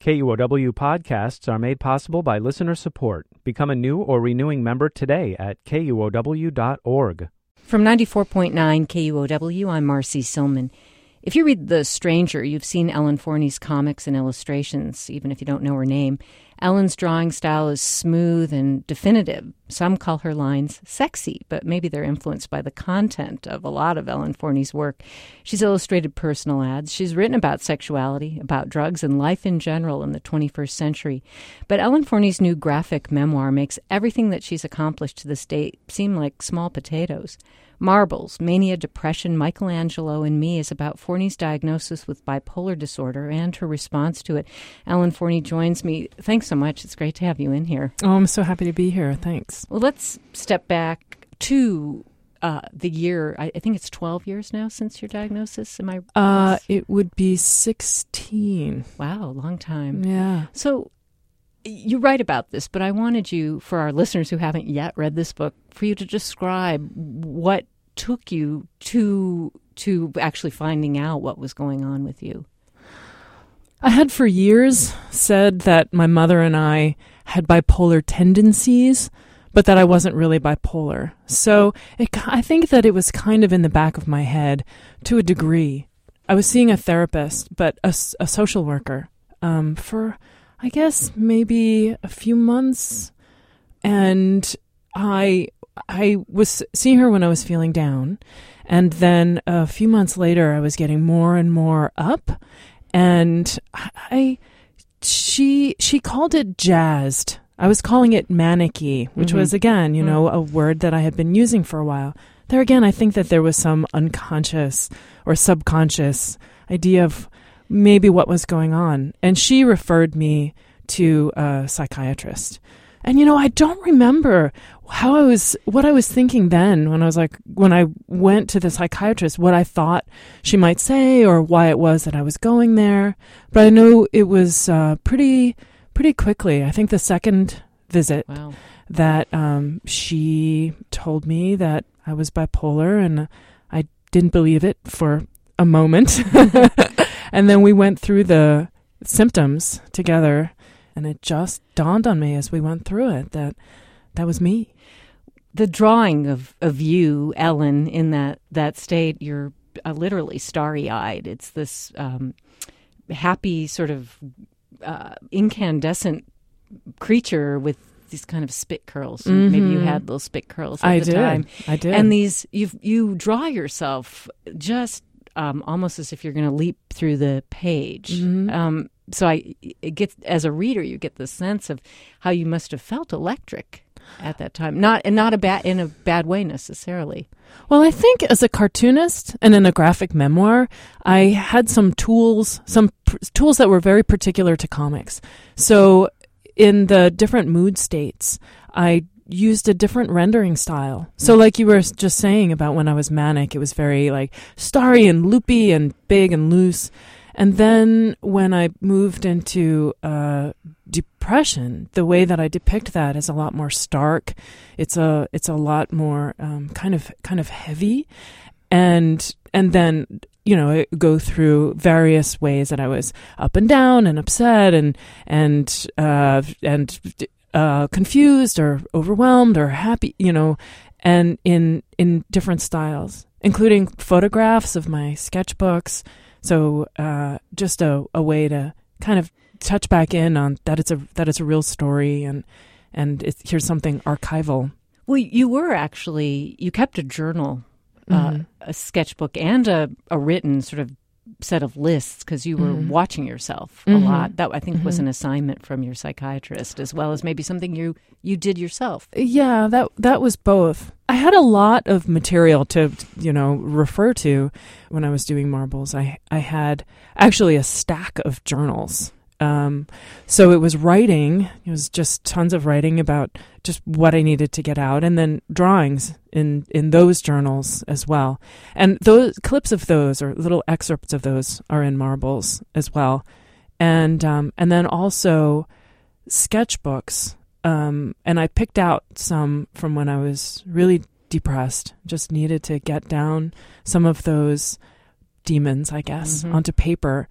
KUOW podcasts are made possible by listener support. Become a new or renewing member today at KUOW.org. From 94.9 KUOW, I'm Marcy Silman. If you read The Stranger, you've seen Ellen Forney's comics and illustrations, even if you don't know her name. Ellen's drawing style is smooth and definitive. Some call her lines sexy, but maybe they're influenced by the content of a lot of Ellen Forney's work. She's illustrated personal ads. She's written about sexuality, about drugs, and life in general in the 21st century. But Ellen Forney's new graphic memoir makes everything that she's accomplished to this date seem like small potatoes. Marbles, Mania, Depression, Michelangelo, and Me is about Forney's diagnosis with bipolar disorder and her response to it. Ellen Forney joins me. Thanks so much. It's great to have you in here. Oh, I'm so happy to be here. Thanks. Well, let's step back to the year. I think it's 12 years now since your diagnosis. Am I? It would be 16. Wow, long time. Yeah. So you write about this, but I wanted you, for our listeners who haven't yet read this book, for you to describe what took you to actually finding out what was going on with you. I had for years said that my mother and I had bipolar tendencies, but that I wasn't really bipolar. So I think that it was kind of in the back of my head to a degree. I was seeing a therapist, but a social worker, for I guess maybe a few months, and I was seeing her when I was feeling down, and then a few months later I was getting more and more up, and she called it jazzed. I was calling it manicky, which was, again, a word that I had been using for a while. There again, I think that there was some unconscious or subconscious idea of maybe what was going on. And she referred me to a psychiatrist. And, I don't remember what I was thinking then when I went to the psychiatrist, what I thought she might say or why it was that I was going there. But I know it was pretty quickly. I think the second visit that she told me that I was bipolar, and I didn't believe it for a moment. And then we went through the symptoms together, and it just dawned on me as we went through it that was me. The drawing of you, Ellen, in that state, you're literally starry-eyed. It's this happy sort of incandescent creature with these kind of spit curls. Mm-hmm. Maybe you had those spit curls at the time. I did. And these, you draw yourself just almost as if you're going to leap through the page. Mm-hmm. So it gets, as a reader, you get the sense of how you must have felt electric at that time, not in a bad way necessarily. Well, I think as a cartoonist and in a graphic memoir, I had some tools that were very particular to comics. So in the different mood states, I used a different rendering style. So like you were just saying about when I was manic, it was very like starry and loopy and big and loose. And then when I moved into depression, the way that I depict that is a lot more stark. It's a lot more kind of heavy, and then go through various ways that I was up and down and upset and confused or overwhelmed or happy, and in different styles, including photographs of my sketchbooks. So just a way to kind of touch back in on that it's a real story and here's something archival. Well, you kept a journal, a sketchbook, and a written sort of set of lists because you were watching yourself a lot. That I think was an assignment from your psychiatrist, as well as maybe something you did yourself. Yeah, that was both. I had a lot of material to refer to when I was doing Marbles. I had actually a stack of journals. So it was writing. It was just tons of writing about just what I needed to get out, and then drawings in those journals as well. And those clips of those or little excerpts of those are in Marbles as well. And then also sketchbooks. And I picked out some from when I was really depressed, just needed to get down some of those demons, I guess, onto paper.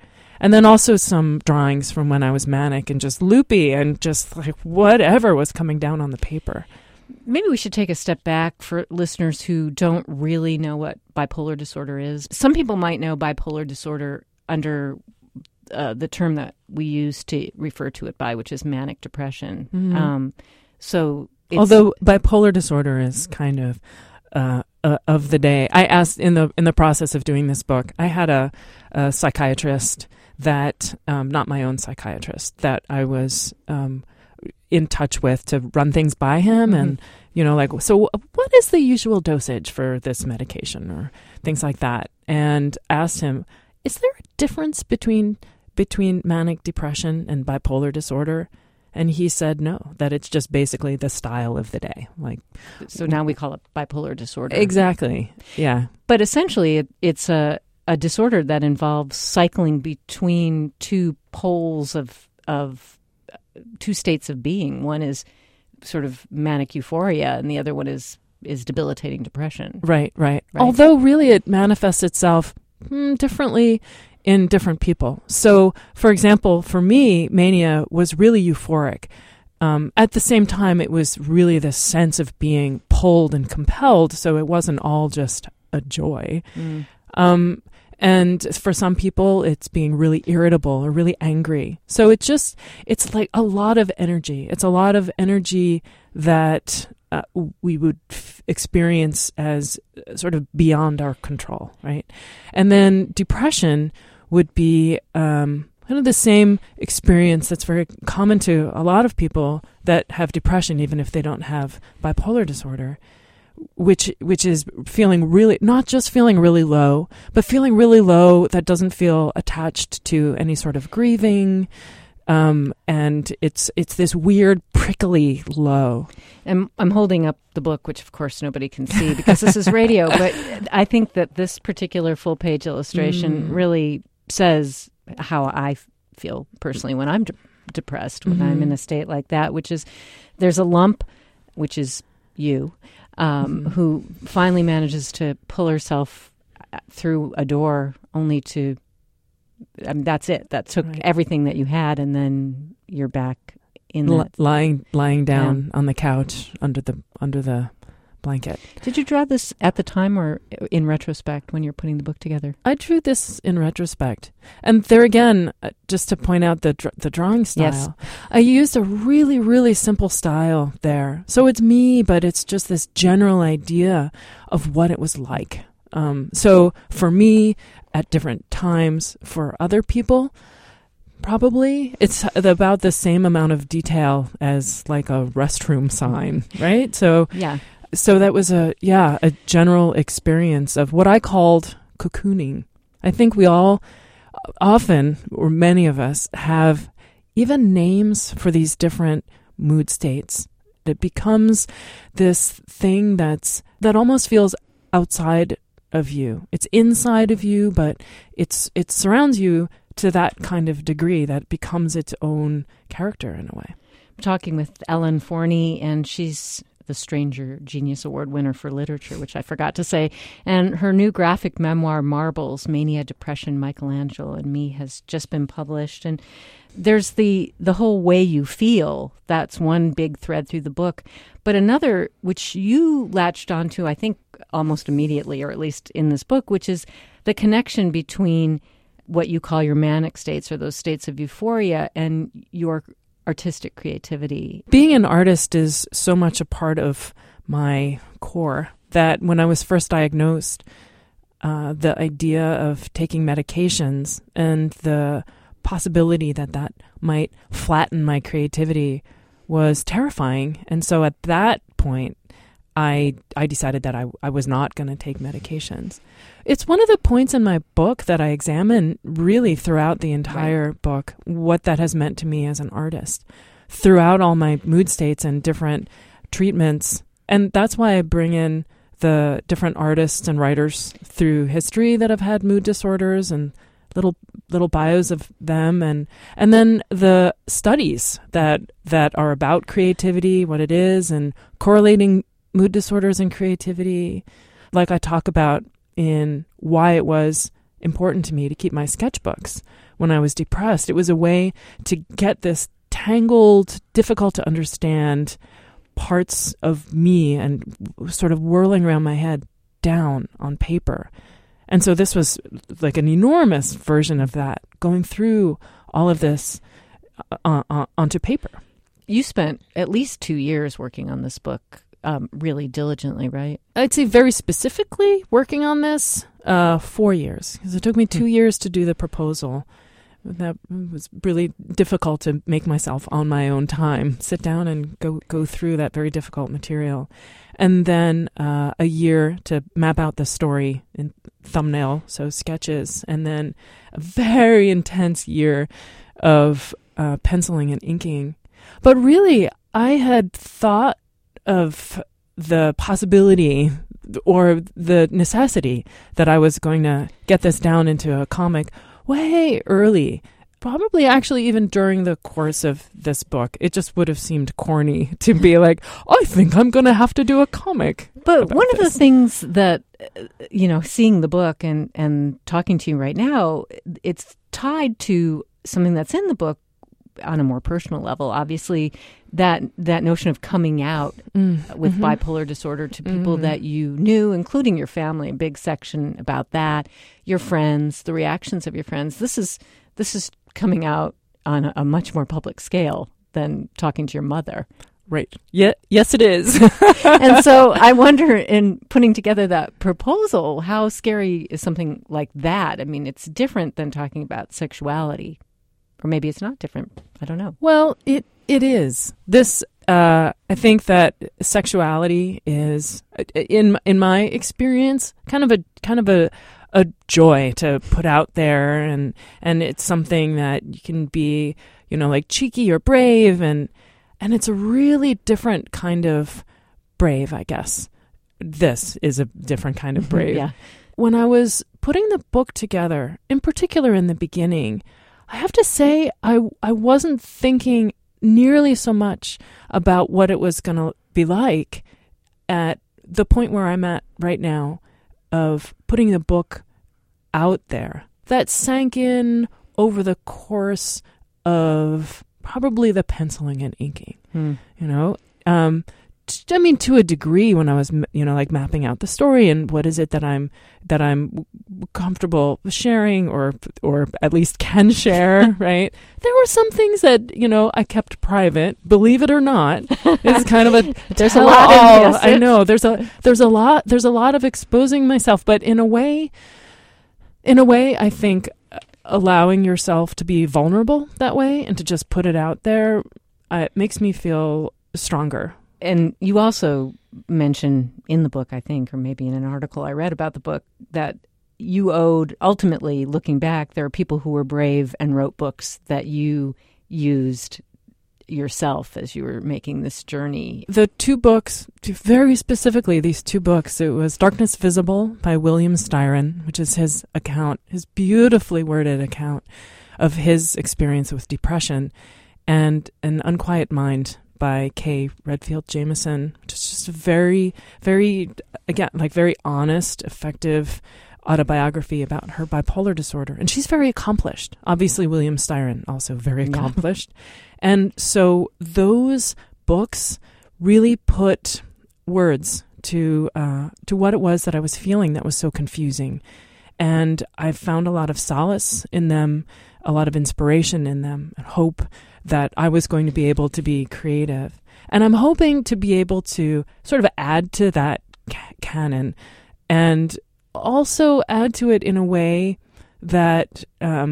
And then also some drawings from when I was manic and just loopy and just like whatever was coming down on the paper. Maybe we should take a step back for listeners who don't really know what bipolar disorder is. Some people might know bipolar disorder under the term that we use to refer to it by, which is manic depression. Although bipolar disorder is kind of the day. I asked in the process of doing this book, I had a psychiatrist that, not my own psychiatrist, that I was in touch with to run things by him and, so what is the usual dosage for this medication or things like that? And asked him, is there a difference between manic depression and bipolar disorder? And he said no, that it's just basically the style of the day. So now we call it bipolar disorder. Exactly. Yeah. But essentially it's a disorder that involves cycling between two poles of two states of being. One is sort of manic euphoria and the other one is debilitating depression. Right. Although really it manifests itself differently in different people. So, for example, for me, mania was really euphoric. At the same time, it was really this sense of being pulled and compelled, so it wasn't all just a joy. And for some people, it's being really irritable or really angry. So it's like a lot of energy. It's a lot of energy that we would experience as sort of beyond our control, right? And then depression would be kind of the same experience that's very common to a lot of people that have depression, even if they don't have bipolar disorder, which is feeling really, not just feeling really low, but feeling really low that doesn't feel attached to any sort of grieving. And it's this weird prickly low. And I'm holding up the book, which of course nobody can see because this is radio, but I think that this particular full page illustration really says how I feel personally when I'm depressed, when I'm in a state like that, which is there's a lump, which is you, who finally manages to pull herself through a door only to, that's it. That took everything that you had, and then you're back in lying down on the couch under the blanket. Did you draw this at the time or in retrospect when you're putting the book together? I drew this in retrospect. And there again, just to point out the drawing style, yes. I used a really, really simple style there. So it's me, but it's just this general idea of what it was like. So for me, at different times, for other people, probably it's about the same amount of detail as like a restroom sign, right? So yeah. So that was a general experience of what I called cocooning. I think we all often, or many of us, have even names for these different mood states. It becomes this thing that almost feels outside of you. It's inside of you, but it surrounds you to that kind of degree that it becomes its own character in a way. I'm talking with Ellen Forney, and she's the Stranger Genius Award winner for literature, which I forgot to say. And her new graphic memoir, Marbles, Mania, Depression, Michelangelo, and Me, has just been published. And there's the whole way you feel. That's one big thread through the book. But another, which you latched onto, I think, almost immediately, or at least in this book, which is the connection between what you call your manic states, or those states of euphoria, and your artistic creativity. Being an artist is so much a part of my core that when I was first diagnosed, the idea of taking medications and the possibility that might flatten my creativity was terrifying. And so at that point, I decided that I was not going to take medications. It's one of the points in my book that I examine really throughout the entire book, what that has meant to me as an artist, throughout all my mood states and different treatments. And that's why I bring in the different artists and writers through history that have had mood disorders and little bios of them, and then the studies that are about creativity, what it is, and correlating mood disorders and creativity, like I talk about in why it was important to me to keep my sketchbooks, when I was depressed. It was a way to get this tangled, difficult to understand parts of me and sort of whirling around my head down on paper. And so this was like an enormous version of that, going through all of this onto paper. You spent at least 2 years working on this book, really diligently, right? I'd say very specifically working on this, 4 years, because it took me 2 years to do the proposal. That was really difficult to make myself on my own time, sit down and go through that very difficult material. And then a year to map out the story in thumbnail, so sketches, and then a very intense year of penciling and inking. But really, I had thought of the possibility or the necessity that I was going to get this down into a comic way early, probably actually even during the course of this book. It just would have seemed corny to be like, I think I'm going to have to do a comic. But one of the things that, seeing the book and talking to you right now, it's tied to something that's in the book on a more personal level. Obviously, that notion of coming out with bipolar disorder to people that you knew, including your family, a big section about that, your friends, the reactions of your friends. This is coming out on a much more public scale than talking to your mother. Right. Yeah. Yes, it is. And so I wonder, in putting together that proposal, how scary is something like that? I mean, it's different than talking about sexuality. Or maybe it's not different. I don't know. Well, it is. This, I think that sexuality is, in my experience, kind of a joy to put out there, and it's something that you can be, like cheeky or brave, and it's a really different kind of brave, I guess. This is a different kind of brave. Yeah. When I was putting the book together, in particular in the beginning, I have to say I wasn't thinking nearly so much about what it was going to be like at the point where I'm at right now of putting the book out there. That sank in over the course of probably the penciling and inking, to a degree, when I was, like mapping out the story and what is it that I'm comfortable sharing or at least can share, right? There were some things that, I kept private, believe it or not. It's kind of a there's a lot of I know there's a lot of exposing myself, but in a way, I think allowing yourself to be vulnerable that way and to just put it out there, it makes me feel stronger. And you also mention in the book, I think, or maybe in an article I read about the book, that you owed, ultimately, looking back, there are people who were brave and wrote books that you used yourself as you were making this journey. The two books, very specifically these two books, it was Darkness Visible by William Styron, which is his account, his beautifully worded account of his experience with depression, and An Unquiet Mind by Kay Redfield Jamison, which is just a very, very, again, like very honest, effective autobiography about her bipolar disorder. And she's very accomplished. Obviously, William Styron, also very accomplished. Yeah. And so those books really put words to what it was that I was feeling that was so confusing. And I found a lot of solace in them, a lot of inspiration in them, and hope that I was going to be able to be creative. And I'm hoping to be able to sort of add to that canon and also add to it in a way that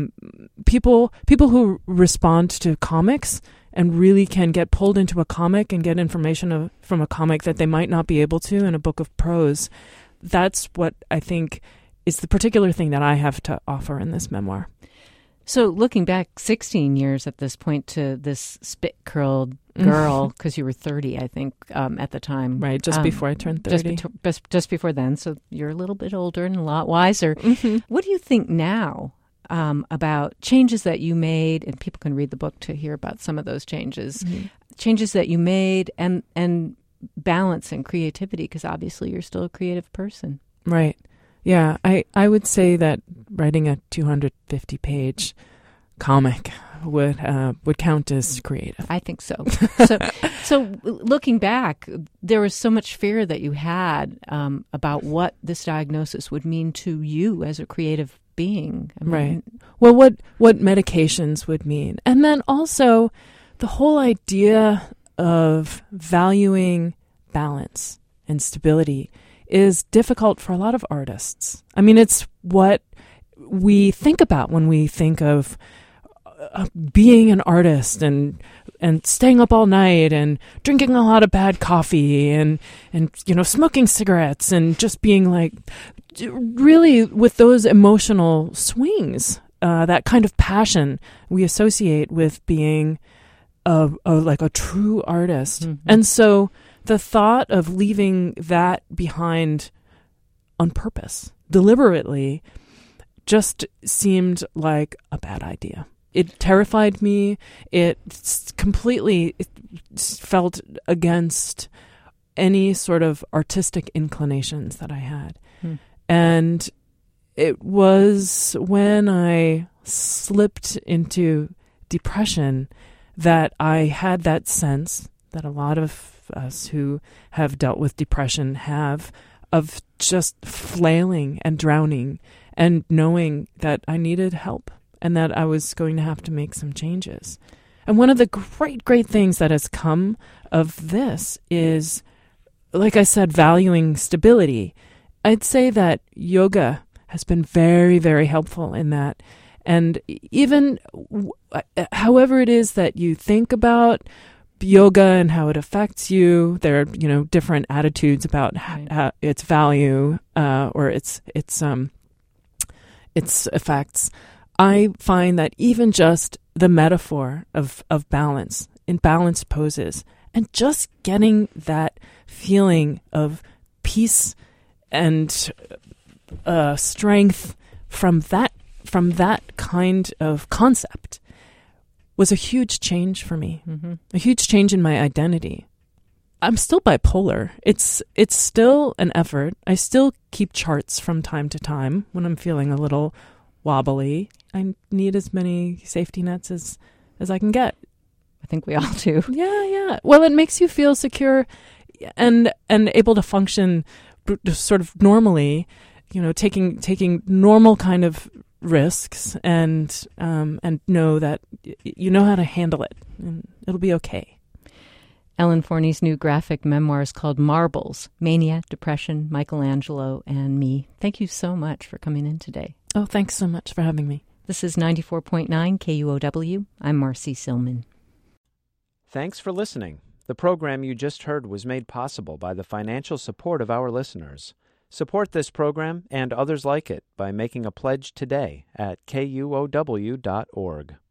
people who respond to comics and really can get pulled into a comic and get information from a comic that they might not be able to in a book of prose. That's what I think is the particular thing that I have to offer in this memoir. So looking back 16 years at this point to this spit-curled girl, because you were 30, I think, at the time. Right, just before I turned 30. Just before then, so you're a little bit older and a lot wiser. Mm-hmm. What do you think now about changes that you made? And people can read the book to hear about some of those changes. Mm-hmm. Changes that you made and balance and creativity, because obviously you're still a creative person. Right. Yeah, I would say that writing a 250-page comic would count as creative. I think so. So looking back, there was so much fear that you had about what this diagnosis would mean to you as a creative being. Right. Well, what medications would mean. And then also the whole idea of valuing balance and stability is difficult for a lot of artists. I mean, it's what we think about when we think of being an artist and staying up all night and drinking a lot of bad coffee and smoking cigarettes and just being like really with those emotional swings, that kind of passion we associate with being like a true artist. Mm-hmm. And so the thought of leaving that behind on purpose, deliberately, just seemed like a bad idea. It terrified me. It felt against any sort of artistic inclinations that I had. And it was when I slipped into depression that I had that sense that a lot of us who have dealt with depression have, of just flailing and drowning and knowing that I needed help and that I was going to have to make some changes. And one of the great things that has come of this is, like I said, valuing stability. I'd say that yoga has been very, very helpful in that. And even however it is that you think about yoga and how it affects you, there are, different attitudes about its value or its effects. I find that even just the metaphor of balance in balanced poses and just getting that feeling of peace and strength from that kind of concept was a huge change for me, a huge change in my identity. I'm still bipolar. It's still an effort. I still keep charts from time to time when I'm feeling a little wobbly. I need as many safety nets as I can get. I think we all do. Yeah. Well, it makes you feel secure and able to function sort of normally, taking normal kind of risks and know that you know how to handle it and it'll be okay. Ellen Forney's new graphic memoir is called Marbles, Mania, Depression, Michelangelo, and Me. Thank you so much for coming in today. Oh, thanks so much for having me. This is 94.9 KUOW. I'm Marcy Silman. Thanks for listening. The program you just heard was made possible by the financial support of our listeners. Support this program and others like it by making a pledge today at KUOW.org.